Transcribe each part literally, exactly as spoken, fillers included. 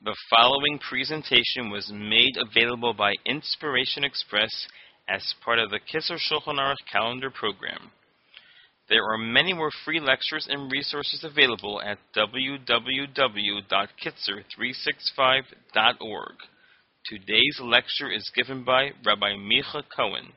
The following presentation was made available by Inspiration Express as part of the Kisser Shulchan Aruch calendar program. There are many more free lectures and resources available at w w w dot kitzer three sixty-five dot org. Today's lecture is given by Rabbi Micha Cohen.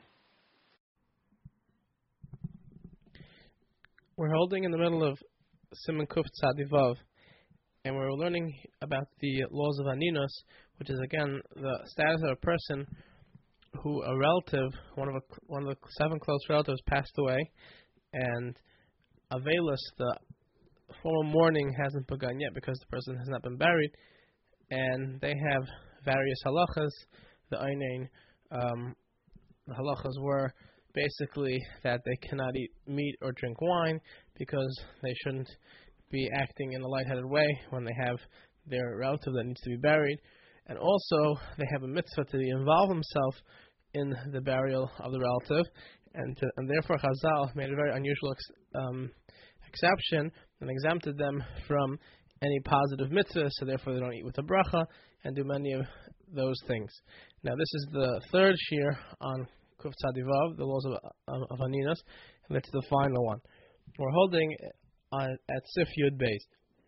We're holding in the middle of Siman Kuf Tzadivav, and we're learning about the laws of Aninos, which is again the status of a person who a relative, one of a, one of the seven close relatives, passed away, and Avelis, the formal mourning hasn't begun yet because the person has not been buried, and they have various halachas. The Einain, um, the halachas were basically that they cannot eat meat or drink wine because they shouldn't be acting in a lightheaded way when they have their relative that needs to be buried. And also, they have a mitzvah to involve themselves in the burial of the relative, and to, and therefore Chazal made a very unusual ex, um, exception and exempted them from any positive mitzvah, so therefore they don't eat with a bracha and do many of those things. Now, this is the third shir on Kuf Tzadivav, the laws of, of, of Aninos, and that's the final one. We're holding on, at Sif Yud Beis.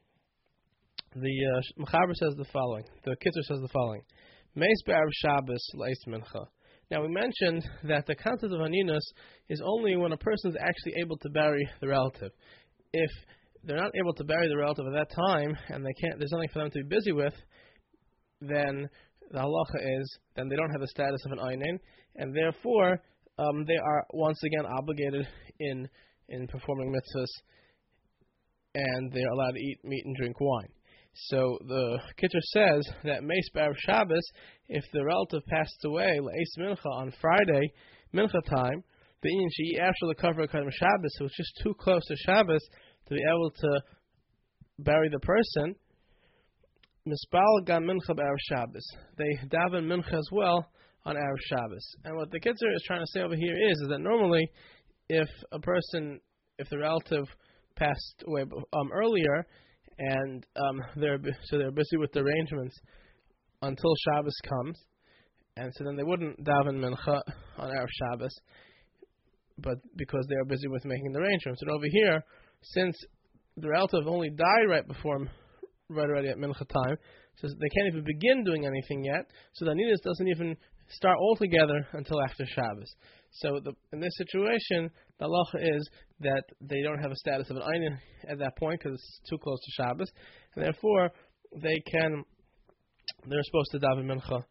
The uh, Mechaber says the following, the Kitzur says the following, Meis Be'arav Shabbos L'Eis Mincha. Now, we mentioned that the concept of Aninos is only when a person is actually able to bury the relative. If they're not able to bury the relative at that time, and they can't, there's nothing for them to be busy with, then the halacha is, then they don't have the status of an einain, and therefore um, they are once again obligated in in performing mitzvahs, and they're allowed to eat meat and drink wine. So the Kitzur says that Meis B'arav Shabbos, if the relative passed away L'Eis Mincha on Friday, Mincha time, the Inyan She'i after the cover of Shabbos, so it's just too close to Shabbos to be able to bury the person. Mispal Gam Mincha B'arav Shabbos. They daven Mincha as well on Erev Shabbos. And what the Kitzur is trying to say over here is, is that normally, if a person, if the relative passed away um, earlier, and um, they're so they're busy with the arrangements until Shabbos comes, and so then they wouldn't daven Mincha on Erev Shabbos, but because they are busy with making the arrangements. And over here, since the relative only died right before right already at Mincha time, so they can't even begin doing anything yet, so the Aninos doesn't even start altogether until after Shabbos. So the, in this situation, the halacha is that they don't have a status of an einain at that point because it's too close to Shabbos, and therefore they can, they're supposed to daven Mincha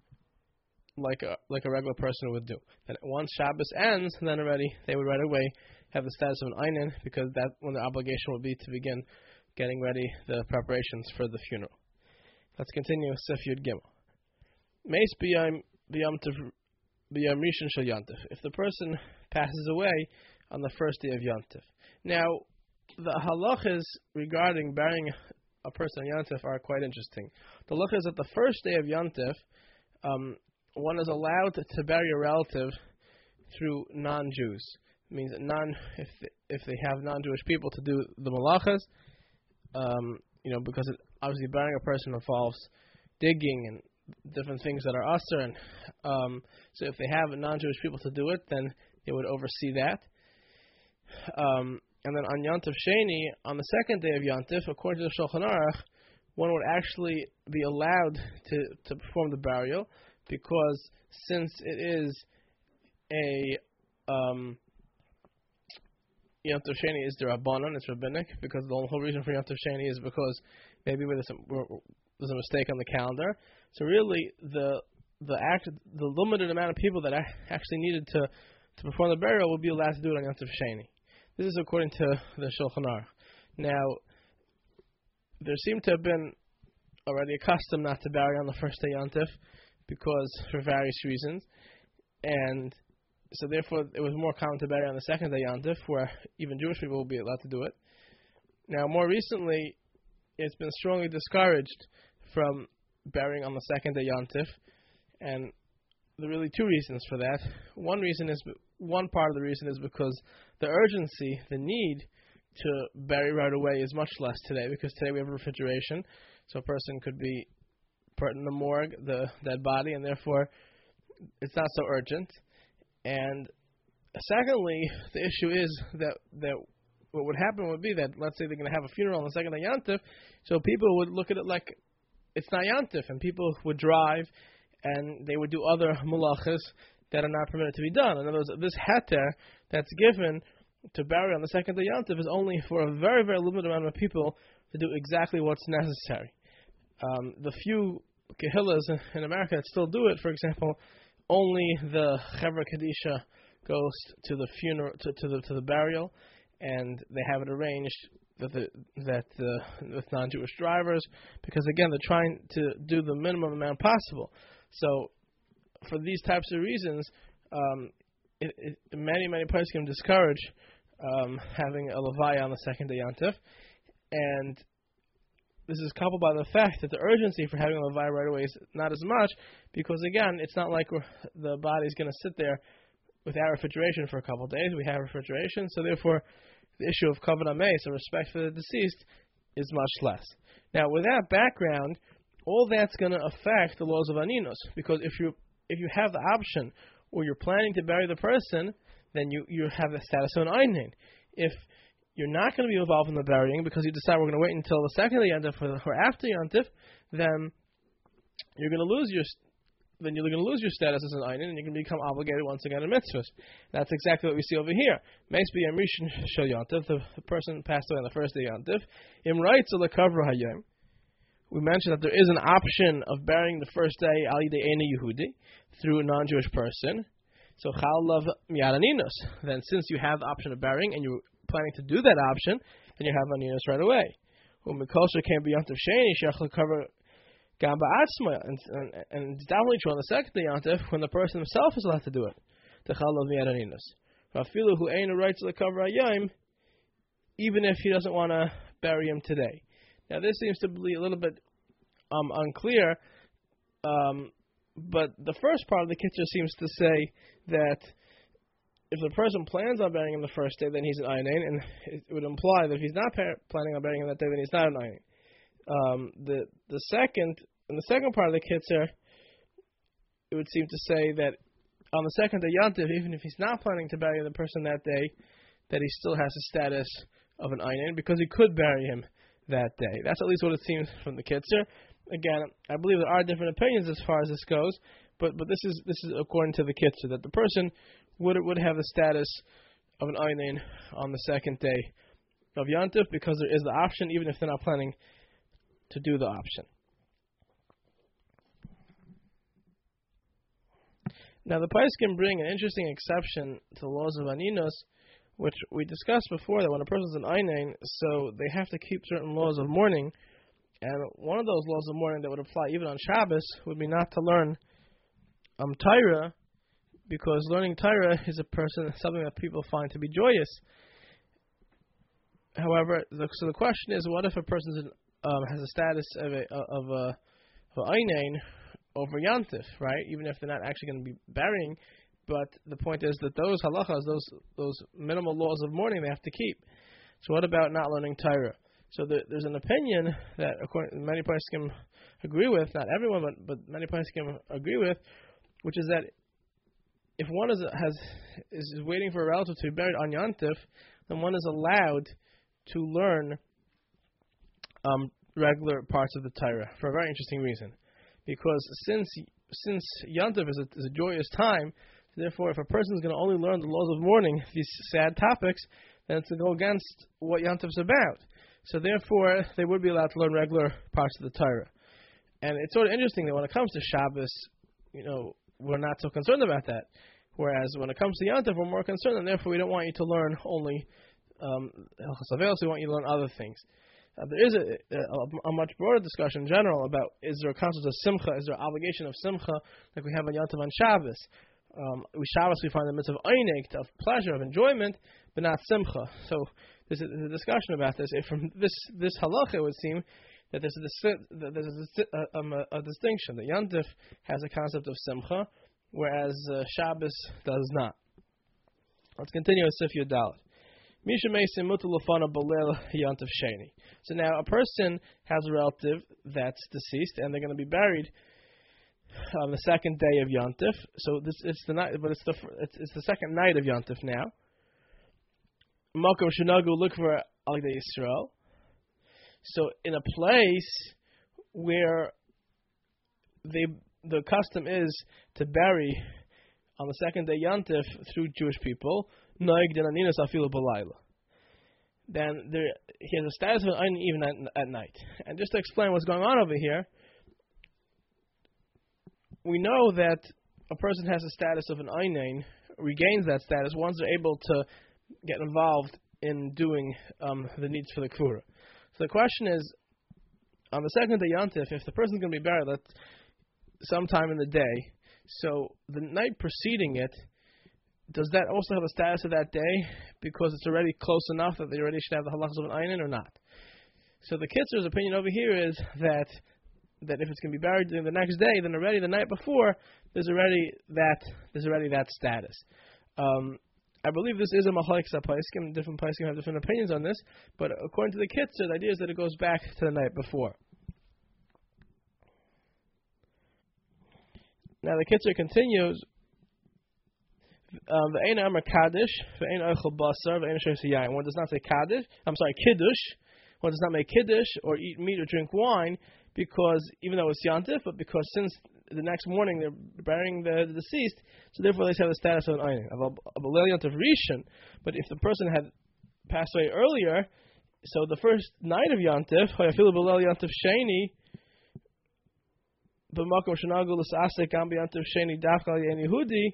like a like a regular person would do. And once Shabbos ends, then already they would right away have the status of an einain, because that's when the obligation would be to begin getting ready the preparations for the funeral. Let's continue with Sif Yud Gimel. Meis b'yom b'yom b'yom rishon shel Yontif. If the person passes away on the first day of Yontif. Now, the halachas regarding burying a person on Yontif are quite interesting. The halacha is that the first day of Yontif, um, one is allowed to, to bury a relative through non-Jews. It means that non, if they, if they have non-Jewish people to do the malachas, um, you know, because it, obviously burying a person involves digging and different things that are usher, and um, so if they have non-Jewish people to do it, then they would oversee that. Um, and then on Yontif Sheni, on the second day of Yontif, according to the Shulchan Aruch, one would actually be allowed to, to perform the burial, because since it is a um, Yontif Sheni is the Rabbanon, it's rabbinic, because the whole reason for Yontif Sheni is because maybe there's a, there's a mistake on the calendar. So really, the the act, the limited amount of people that actually needed to, to perform the burial would be allowed to do it on Yontif Sheni. This is according to the Shulchan Aruch. Now, there seemed to have been already a custom not to bury on the first day Yontif, because for various reasons, and so therefore it was more common to bury on the second day Yontif, where even Jewish people will be allowed to do it. Now, more recently, it's been strongly discouraged from burying on the second day Yontif, and there are really two reasons for that. One reason is, one part of the reason is because the urgency, the need to bury right away is much less today, because today we have refrigeration, so a person could be put in the morgue, the dead body, and therefore it's not so urgent. And secondly, the issue is that that what would happen would be that, let's say they're going to have a funeral on the second day Yantif, so people would look at it like it's not Yantif, and people would drive and they would do other malachas that are not permitted to be done. In other words, this heter that's given to bury on the second day Yantif is only for a very, very limited amount of people to do exactly what's necessary. Um, the few kehillas in America that still do it, for example, only the Chevra Kadisha goes to the funeral, to, to the to the burial, and they have it arranged that the, that uh, with non-Jewish drivers, because again they're trying to do the minimum amount possible. So for these types of reasons, um, it, it, many many places can discourage um, having a levaya on the second day Yantif, and this is coupled by the fact that the urgency for having a levaya right away is not as much, because again it's not like we're, the body's going to sit there without refrigeration for a couple of days. We have refrigeration, so therefore the issue of kavod hamei, so respect for the deceased, is much less. Now, with that background, all that's going to affect the laws of aninos, because if you if you have the option, or you're planning to bury the person, then you, you have the status of an einin. If you're not going to be involved in the burying because you decide we're going to wait until the second day Yantif or after Yantif, then you're going to lose your then you're going to lose your status as an einin, and you can become obligated once again in mitzvahs. That's exactly what we see over here. Meis b'yom rishon shel Yantif, the person passed away on the first day Yantif. Im raitza lekavro hayom. We mentioned that there is an option of burying the first day al yidei eina Yehudi through a non-Jewish person. So chalav miyad aninos. Then, since you have the option of burying and you're planning to do that option, then you have aninos right away. Umikosher can be Yantif sheni shech lekavro. And, and, and it's definitely true on the second day Yantif when the person himself is allowed to do it. Even if he doesn't want to bury him today. Now this seems to be a little bit um, unclear, um, but the first part of the Kitzur seems to say that if the person plans on burying him the first day, then he's an einin, and it would imply that if he's not par- planning on burying him that day, then he's not an einin. Um, the the second in the second part of the Kitzur, it would seem to say that on the second day Yantif, even if he's not planning to bury the person that day, that he still has the status of an einin because he could bury him that day. That's at least what it seems from the Kitzur. Again, I believe there are different opinions as far as this goes, but but this is this is according to the Kitzur, that the person would would have the status of an einin on the second day of Yantif because there is the option, even if they're not planning to do the option. Now the Paiskim bring an interesting exception to the laws of aninos, which we discussed before, that when a person's an einin, so they have to keep certain laws of mourning, and one of those laws of mourning that would apply even on Shabbos would be not to learn um, Torah, because learning Torah is a person something that people find to be joyous. However, the, so the question is, what if a person's an Um, has a status of a of a of einin over Yantif, right? Even if they're not actually going to be burying, but the point is that those halachas, those those minimal laws of mourning, they have to keep. So what about not learning Torah? So there, there's an opinion that according many poskim agree with, not everyone, but but many poskim agree with, which is that if one is has is waiting for a relative to be buried on Yantif, then one is allowed to learn Um, regular parts of the Torah for a very interesting reason, because since since Yantif is a, is a joyous time, therefore if a person is going to only learn the laws of mourning, these sad topics, then it's to go against what Yantif is about. So therefore they would be allowed to learn regular parts of the Torah. And it's sort of interesting that when it comes to Shabbos, you know, we're not so concerned about that, whereas when it comes to Yantif, we're more concerned, and therefore we don't want you to learn only um, Hilchos Aveil, so we want you to learn other things. Uh, there is a, a, a much broader discussion in general about, is there a concept of simcha, is there an obligation of simcha like we have on Yantiv on Shabbos? Um, we Shabbos we find the mitzvah of einig, of pleasure, of enjoyment, but not simcha. So there's a, there's a discussion about this. If from this this halacha, it would seem that there's a, that there's a, a, a, a distinction, that Yantiv has a concept of simcha, whereas uh, Shabbos does not. Let's continue with Sif Yud Dalet. Misha Mesim Mutalafana Balil Yantif Sheni. So now a person has a relative that's deceased, and they're going to be buried on the second day of Yantif. So this it's the night, but it's the it's, it's the second night of Yantif now. Makom Shanagu look for Al Yisrael. So in a place where they the custom is to bury on the second day Yantif through Jewish people, then there, he has a status of an Ein even at, at night. And just to explain what's going on over here, we know that a person has a status of an Einain, regains that status once they're able to get involved in doing um, the needs for the Kvura. So the question is, on the second day Yantif, if the person's going to be buried at sometime in the day, so the night preceding it, does that also have a status of that day because it's already close enough that they already should have the halachas of an einin or not? So the Kitzur's opinion over here is that that if it's going to be buried during the next day, then already the night before there's already that there's already that status. Um, I believe this is a machlokes haposkim. Different poskim have different opinions on this, but according to the Kitzur, the idea is that it goes back to the night before. Now the Kitzur continues. Um, one does not say kaddish. I'm sorry, kiddush. One does not make kiddush or eat meat or drink wine because even though it's yantif, but because since the next morning they're burying the, the deceased, so therefore they have the status of an einin of a yantif rishon. But if the person had passed away earlier, so the first night of yantif, hayafilu b'leil yantif sheni, b'makom shenagu l'sasek gam b'yantif sheni dafka l'yen Yehudi.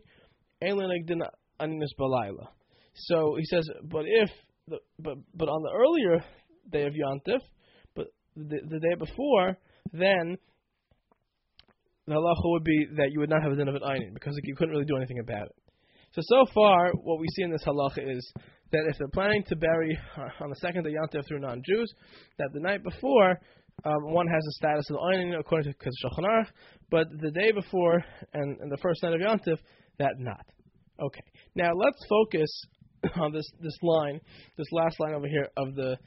So he says, but if the, but but on the earlier day of Yantif, but the, the day before, then the halacha would be that you would not have a din of an einin because you couldn't really do anything about it. So so far, what we see in this halacha is that if they're planning to bury on the second day Yantif through non-Jews, that the night before um, one has a status of einin according to Shulchan Aruch, but the day before and, and the first night of Yantif, that not. Okay. Now let's focus on this, this line, this last line over here of the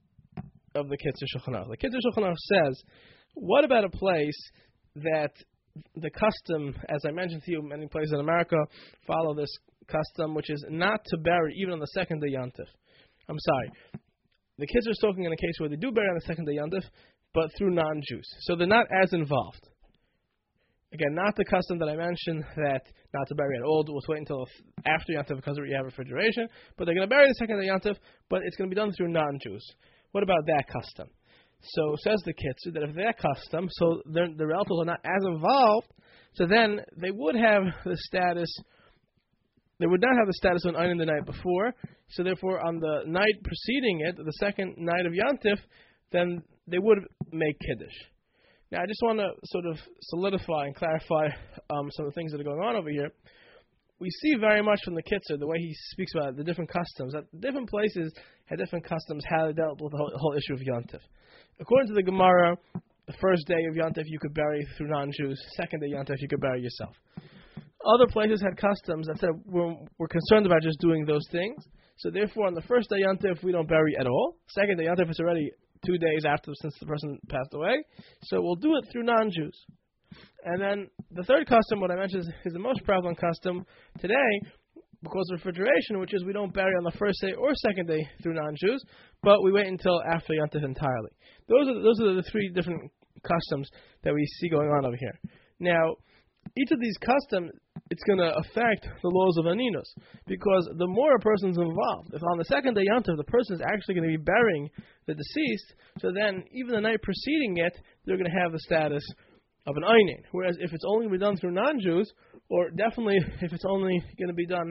of the Kitzur Shulchan Aruch. The Kitzur Shulchan Aruch says, what about a place that the custom, as I mentioned to you, many places in America follow this custom, which is not to bury even on the second day Yantif. I'm sorry. The Kitzur is talking in a case where they do bury on the second day Yantif, but through non-Jews. So they're not as involved. Again, not the custom that I mentioned that not to bury at all. We'll wait until after Yantif because you have refrigeration. But they're going to bury the second day Yantif, but it's going to be done through non-Jews. What about that custom? So says the Kitzur that if that custom, so the relatives are not as involved, so then they would have the status. They would not have the status of an einin the night before. So therefore, on the night preceding it, the second night of Yantif, then they would make kiddush. Now, I just want to sort of solidify and clarify um, some of the things that are going on over here. We see very much from the Kitzur, the way he speaks about the different customs, that different places had different customs, how they dealt with the whole, whole issue of Yantif. According to the Gemara, the first day of Yantif you could bury through non-Jews, second day Yantif you could bury yourself. Other places had customs that said we're, we're concerned about just doing those things, so therefore on the first day Yantif we don't bury at all. Second day Yantif is already two days after since the person passed away, so we'll do it through non-Jews. And then the third custom, what I mentioned, is, is the most prevalent custom today because of refrigeration, which is we don't bury on the first day or second day through non-Jews, but we wait until after Yantif entirely. Those are those are the three different customs that we see going on over here. Now, each of these customs, it's going to affect the laws of Aninos, because the more a person's involved, if on the second day Yantif the person is actually going to be burying the deceased, so then even the night preceding it, they're going to have the status of an einin. Whereas if it's only going to be done through non-Jews, or definitely if it's only going to be done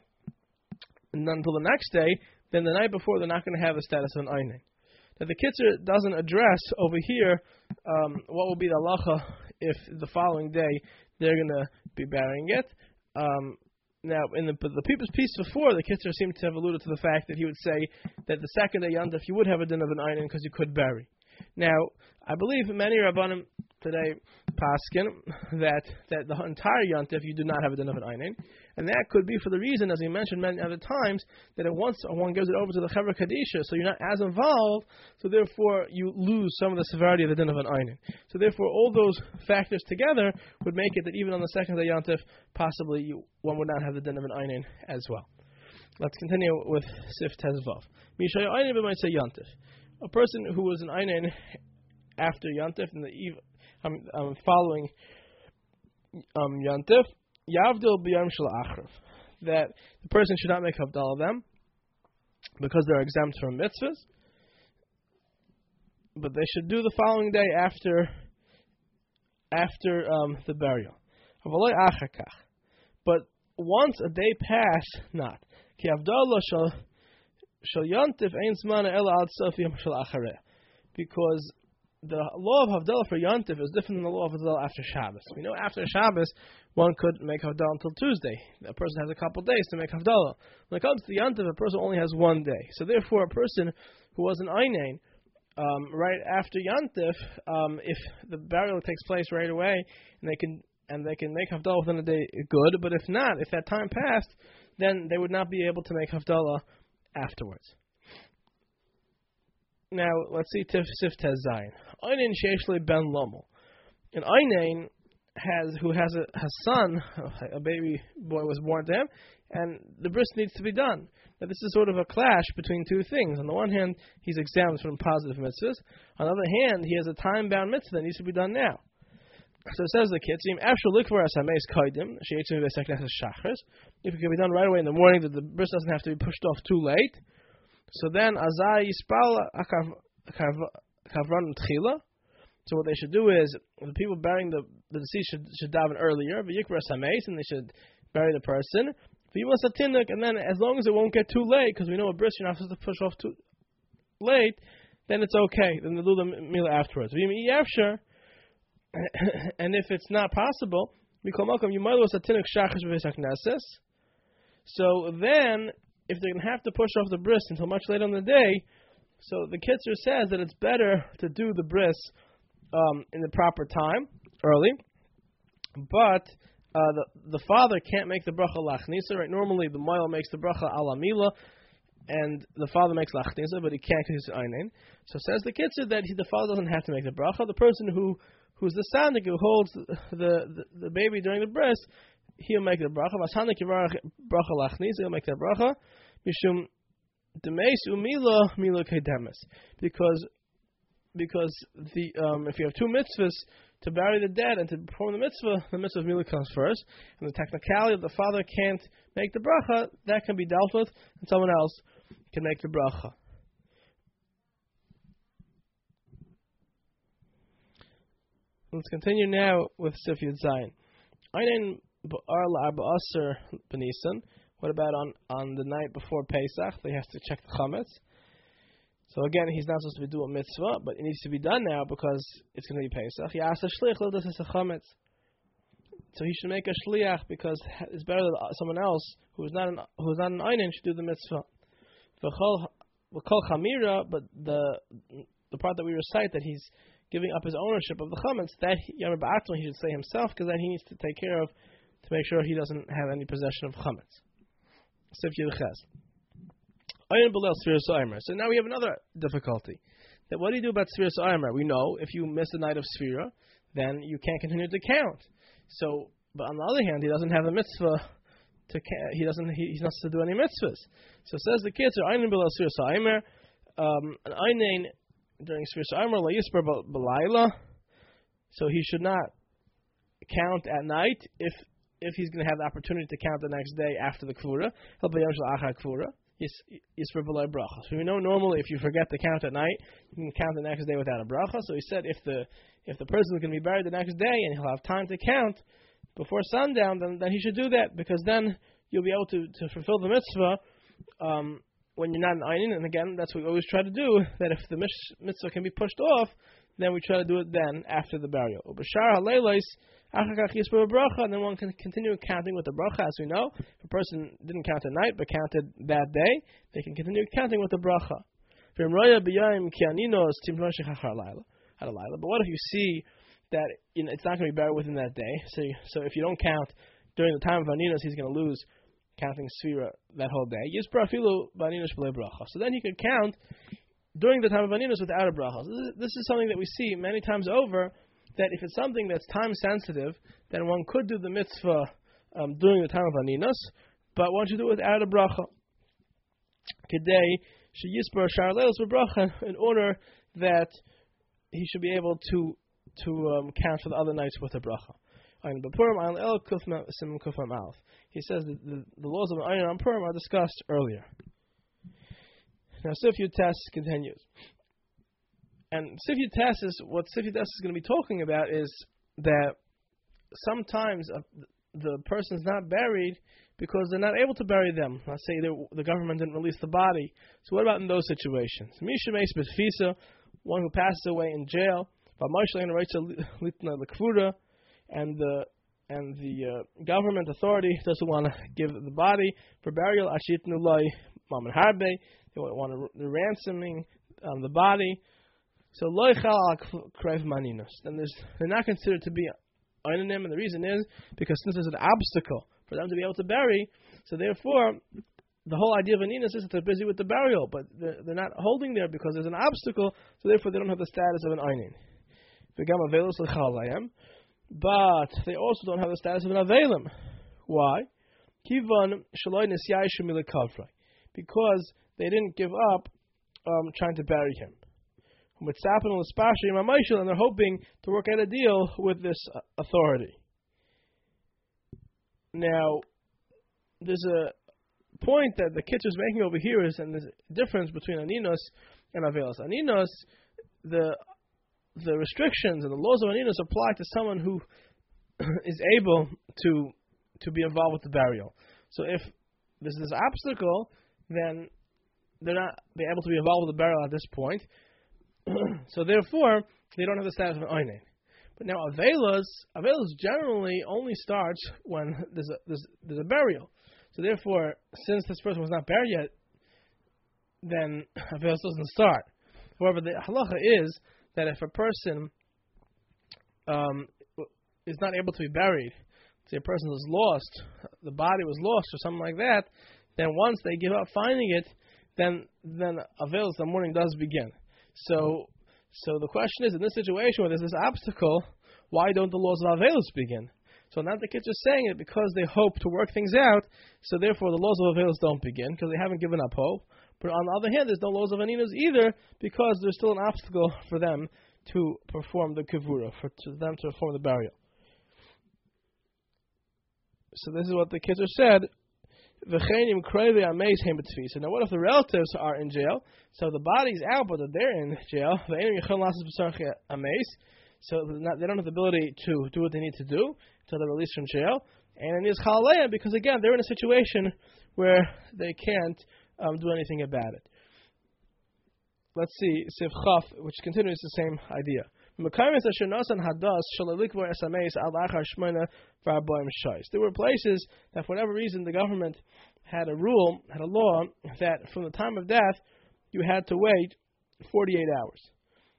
until the next day, then the night before they're not going to have the status of an einin. Now the Kitzur doesn't address over here um, what will be the halacha if the following day they're going to be burying it. Um, now, in the, the people's piece before, the Kitzur seemed to have alluded to the fact that he would say that the second day Yantif you would have a din of an einin because you could bury. Now, I believe many Rabbanim today paskin that that the entire yontif you do not have a din of an einin, and that could be for the reason, as we mentioned many other times, that it once one gives it over to the Chevra Kadisha, so you're not as involved, so therefore you lose some of the severity of the din of an einin. So therefore, all those factors together would make it that even on the second day yontif, possibly you, one would not have the din of an einin as well. Let's continue with Sif Tezvav. Mishay einin b'may say yontif. A person who was an einin after yontif in the eve. I'm, I'm following um, Yantif, Yavdil B'yam Shel Achrav, that the person should not make Havdalah them because they're exempt from mitzvahs, but they should do the following day after after um, the burial. But once a day pass, not. Ki Havdalah Shel Yantif Ein Zmana Ela Ad Sof Yom Shel Achareh, because the law of Havdalah for Yontif is different than the law of Havdalah after Shabbos. We know after Shabbos, one could make Havdalah until Tuesday. A person has a couple days to make Havdalah. When it comes to Yontif, a person only has one day. So therefore, a person who was an Einain, um, right after Yontif, um, if the burial takes place right away, and they can and they can make Havdalah within a day, good. But if not, if that time passed, then they would not be able to make Havdalah afterwards. Now, let's see Tif Sif Tez Zayin. Einain Sheish Ben Lomel. An Einain has, who has a, a son, a baby boy was born to him, and the bris needs to be done. Now, this is sort of a clash between two things. On the one hand, he's exempt from positive mitzvahs. On the other hand, he has a time-bound mitzvah that needs to be done now. So it says the Kitzim, if it can be done right away in the morning, that the bris doesn't have to be pushed off too late. So then, Azai Yispal Kavran Tchila. So what they should do is, the people burying the, the deceased should, should daven earlier, V'yikra Sameis, and they should bury the person. V'yimas Atinik, and then as long as it won't get too late, because we know a bris you're not supposed to push off too late, then it's okay. Then they'll do the meal afterwards. V'yim Yafshar, and if it's not possible, Mikol Malcolm, you might lose Atinik Shachas V'Vesak Neses. So then, if they're going to have to push off the bris until much later in the day, so the Kitzur says that it's better to do the bris um, in the proper time, early, but uh, the the father can't make the bracha lachnisa. Right? Normally, the moil makes the bracha ala mila, and the father makes lachnisa, but he can't because he's einin. So says the Kitzur that he, the father doesn't have to make the bracha. The person who who's the sandik who holds the the, the baby during the bris, he'll make the bracha. Masanik yivarach bracha lachnisa, he'll make the bracha. Mishum demeis umila mila kedemes, because because the um, if you have two mitzvahs to bury the dead and to perform the mitzvah, the mitzvah of mila comes first, and the technicality of the father can't make the bracha, that can be dealt with, and someone else can make the bracha. Let's continue now with Sif Yud Zayin. Einain ba'ar la'arba aser b'nisan. What about on, on the night before Pesach? They have to check the chametz. So again, he's not supposed to be doing mitzvah, but it needs to be done now because it's going to be Pesach. Ya'asa shliach lo das a chametz. So he should make a shliach because it's better that someone else who is not an who is not an einin should do the mitzvah. V'chol chamira, but the the part that we recite that he's giving up his ownership of the chametz, that Yom Ba'atzon he should say himself, because then he needs to take care of to make sure he doesn't have any possession of chametz. Sif Yud Ches. So now we have another difficulty. That what do you do about Sfiras Aymer? We know if you miss the night of Sfira, then you can't continue to count. So, but on the other hand, he doesn't have a mitzvah to he doesn't he, he's not supposed to do any mitzvahs. So says the kids are Einin below Sfiras Aymer, um an Einin during Sfiras Aymer la Yisper B'Layla. So he should not count at night if if he's going to have the opportunity to count the next day after the Kvura. He'll be Yom Shel Achar Kvura. Yisper B'Lay Bracha. So we know normally if you forget to count at night, you can count the next day without a bracha. So he said if the if the person is going to be buried the next day and he'll have time to count before sundown, then, then he should do that, because then you'll be able to, to fulfill the mitzvah um, when you're not an einin. And again, that's what we always try to do, that if the mitzvah can be pushed off, then we try to do it then after the burial. And then one can continue counting with the bracha. As we know, if a person didn't count at night but counted that day, they can continue counting with the bracha. But what if you see that you know, it's not going to be buried within that day. So, so if you don't count during the time of Aninos, he's going to lose counting Sfira that whole day. Yisbra afilu b'Aninos b'lei bracha. So then he could count during the time of Aninos without a bracha. This is, this is something that we see many times over, that if it's something that's time sensitive, then one could do the mitzvah um, during the time of Aninos, but one should do it without a bracha. Today, sheyisbar shar leilos b'bracha, in order that he should be able to to um, count for the other nights with a bracha. He says that the, the laws of an Ayin on Purim are discussed earlier. Now, Sif Yutes continues. And Sif Yutes is, what Sif Yutes is going to be talking about is that sometimes uh, the person's not buried because they're not able to bury them. Let's say the government didn't release the body. So what about in those situations? One who passes away in jail, and the and the uh, government authority doesn't want to give the body for burial. They want to the ransoming um, the body. So then there's, they're not considered to be oinanim, and the reason is because since there's an obstacle for them to be able to bury, so therefore the whole idea of aninos is that they're busy with the burial, but they're, they're not holding there because there's an obstacle, so therefore they don't have the status of an einin. But they also don't have the status of an avelim. Why? Because they didn't give up um, trying to bury him. And they're hoping to work out a deal with this authority. Now, there's a point that the Kitzur is making over here is, and there's a difference between aninos and avelos. Aninos, the the restrictions and the laws of aninos apply to someone who is able to to be involved with the burial. So if there's this obstacle, then they're not be able to be involved with the burial at this point. So therefore, they don't have the status of an oinen. But now avelos, avelos generally only starts when there's a there's, there's a burial. So therefore, since this person was not buried yet, then avelos doesn't start. However, the halacha is that if a person um, is not able to be buried, say a person was lost, the body was lost or something like that, then once they give up finding it, then then avelos, the mourning does begin. So so the question is, in this situation where there's this obstacle, why don't the laws of avelos begin? So now the kids are saying it because they hope to work things out, so therefore the laws of avelos don't begin, because they haven't given up hope. But on the other hand, there's no laws of aninos either, because there's still an obstacle for them to perform the kavura, for to them to perform the burial. So this is what the kids are said. So now what if the relatives are in jail? So the body's out, but they're in jail. So not, they don't have the ability to do what they need to do until they're released from jail. And it is chaleya because again they're in a situation where they can't um, do anything about it. Let's see Sif Chaf, which continues the same idea. There were places that for whatever reason the government had a rule, had a law that from the time of death you had to wait forty-eight hours.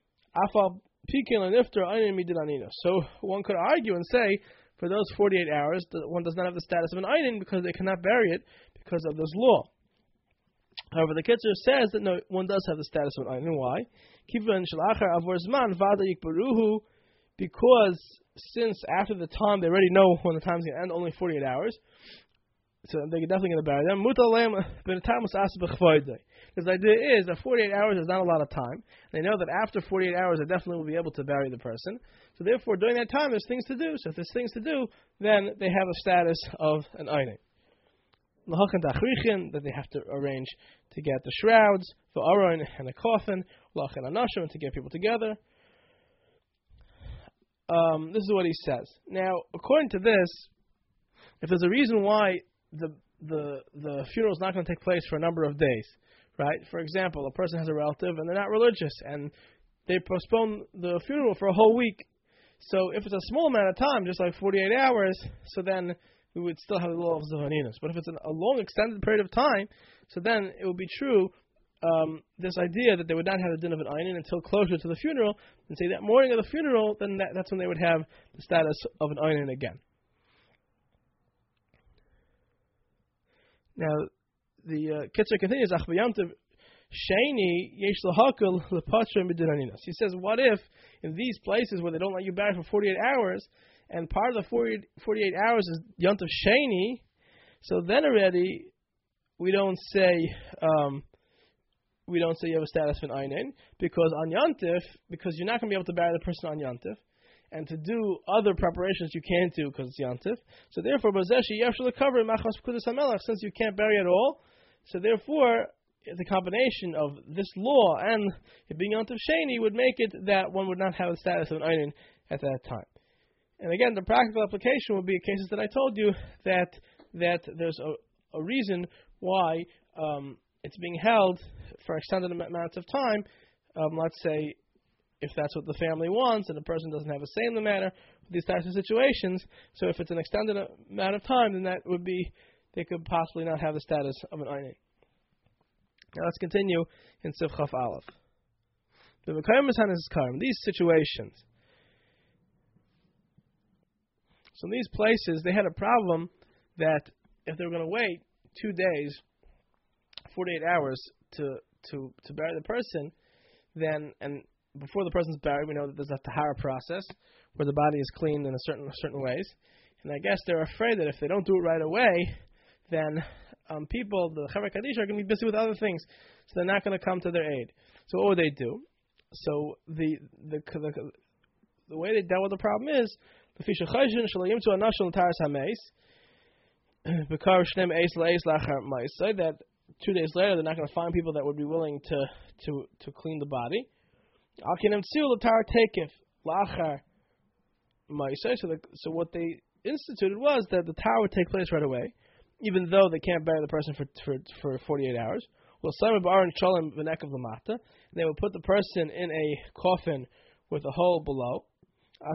So one could argue and say for those forty-eight hours one does not have the status of an einin because they cannot bury it because of this law. However, the Kitzur says that no, one does have the status of an einin. Why? Because since after the time they already know when the time is going to end, only forty-eight hours, so they're definitely going to bury them. Because the idea is that forty-eight hours is not a lot of time. They know that after forty-eight hours they definitely will be able to bury the person. So therefore, during that time, there's things to do. So if there's things to do, then they have a status of an einin. That they have to arrange to get the shrouds, the aron and a coffin, lachan anashim, to get people together. Um, this is what he says. Now, according to this, if there's a reason why the the the funeral is not going to take place for a number of days, right? For example, a person has a relative and they're not religious, and they postpone the funeral for a whole week. So if it's a small amount of time, just like forty-eight hours, so then we would still have the law of aninos. But if it's an, a long extended period of time, so then it would be true um, this idea that they would not have the din of an einin until closer to the funeral, and say that morning of the funeral, then that, that's when they would have the status of an einin again. Now, the uh, Kitzur continues, Ach v'yamtiv sheni yesh lahakol lepatra midin aninos. He says, what if in these places where they don't let you bury for forty-eight hours, and part of the forty, forty-eight hours is Yontif Sheni, so then already we don't say um, we don't say you have a status of an einin, because on Yontif, because you're not going to be able to bury the person on Yontif, and to do other preparations you can't do because it's Yontif. So therefore, Bazeshi Yevshel cover Machas Pekudas HaMelech, since you can't bury at all. So therefore, the combination of this law and it being Yontif Sheni would make it that one would not have the status of an einin at that time. And again, the practical application would be cases that I told you that that there's a, a reason why um, it's being held for extended amounts of time. Um, let's say if that's what the family wants and the person doesn't have a say in the matter, these types of situations. So if it's an extended amount of time, then that would be, they could possibly not have the status of an einin. Now let's continue in Sif Chaf Aleph. The V'kayim Misan is Karim. These situations. So in these places, they had a problem that if they were going to wait two days, forty-eight hours to, to, to bury the person, then, and before the person's buried, we know that there's a tahara process where the body is cleaned in a certain certain ways. And I guess they're afraid that if they don't do it right away, then um, people, the Chaver Kaddish, are going to be busy with other things, so they're not going to come to their aid. So what would they do? So the the the, the way they dealt with the problem is the fisha chayjin shalayim to anashal taras hameis bekar shnem eis leis lachar ma'isay, that two days later they're not going to find people that would be willing to to to clean the body. Akinem tzil tar tekef lachar ma'isay. So the, so what they instituted was that the tower would take place right away, even though they can't bury the person for for, for forty-eight hours. Well, some of Aaron Shalom v'nek of Lamata, they would put the person in a coffin with a hole below. He's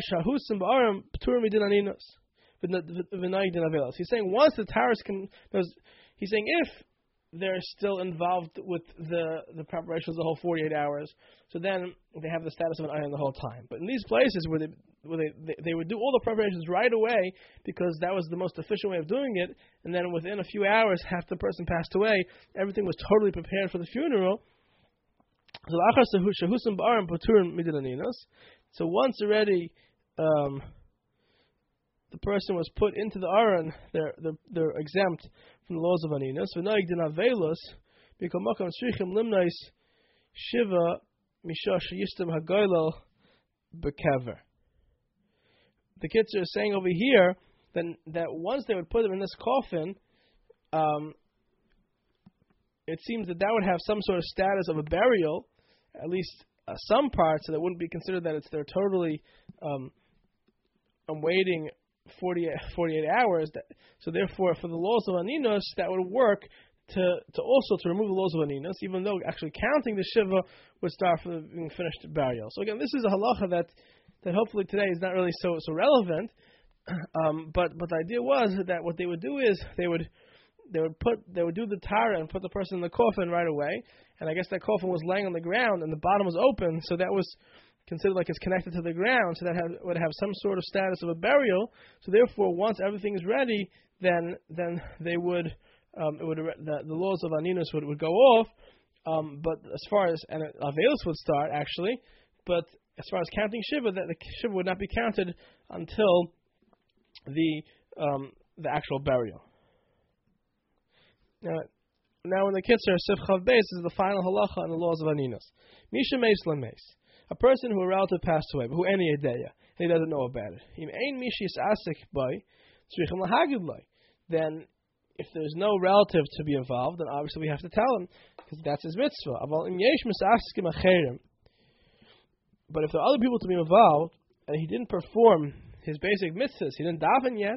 saying once the towers can, he's saying if they're still involved with the the preparations the whole forty-eight hours, so then they have the status of an iron the whole time. But in these places where they where they, they they would do all the preparations right away because that was the most efficient way of doing it, and then within a few hours half the person passed away, everything was totally prepared for the funeral. So once already um, the person was put into the aron, they're, they're, they're exempt from the laws of Aninus. The kids are saying over here then that once they would put them in this coffin, um, it seems that that would have some sort of status of a burial, at least uh, some parts, so that wouldn't be considered that it's they're totally um, I'm waiting forty-eight, forty-eight hours. That, so therefore, for the laws of Aninus, that would work to to also to remove the laws of Aninus, even though actually counting the Shiva would start from the being finished burial. So again, this is a halacha that, that hopefully today is not really so so relevant. Um, but but the idea was that what they would do is they would they would put they would do the tara and put the person in the coffin right away. And I guess that coffin was laying on the ground and the bottom was open, so that was considered like it's connected to the ground, so that have, would have some sort of status of a burial. So therefore, once everything is ready, then then they would um, it would the, the laws of Aninus would, would go off. Um, but as far as and Avelis would start actually, but as far as counting Shiva, that the Shiva would not be counted until the um, the actual burial. Now, now in the Kitzur, Sif Chav Beis is the final halacha on the laws of Aninus. Misha Meis Lameis. A person who a relative passed away, but who any ideya, and he doesn't know about it. Then, if there's no relative to be involved, then obviously we have to tell him, because that's his mitzvah. But if there are other people to be involved, and he didn't perform his basic mitzvahs, he didn't daven yet,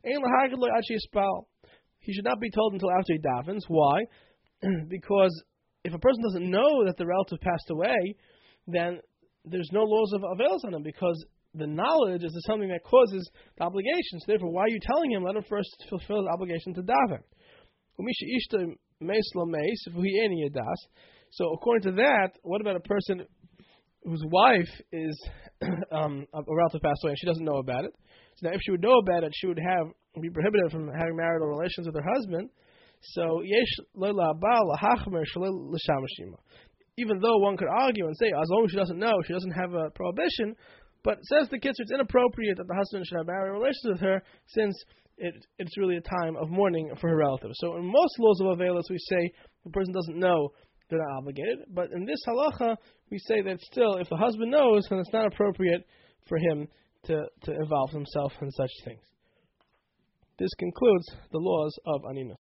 he should not be told until after he davens. Why? Because if a person doesn't know that the relative passed away, then there's no laws of avails on him, because the knowledge is something that causes the obligation. So therefore, why are you telling him? Let him first fulfill the obligation to daven. meis lo meis, v'hi eni yadas. So according to that, what about a person whose wife is um, a relative passed away and she doesn't know about it? So now if she would know about it, she would have be prohibited from having marital relations with her husband. So yesh lo la'abal lahachmer shalil l'shamashima. Even though one could argue and say, as long as she doesn't know, she doesn't have a prohibition, but says the kids it's inappropriate that the husband should have marital relations with her, since it, it's really a time of mourning for her relatives. So in most laws of Avelis, we say the person doesn't know, they're not obligated. But in this halacha, we say that still, if the husband knows, then it's not appropriate for him to, to involve himself in such things. This concludes the laws of Aninus.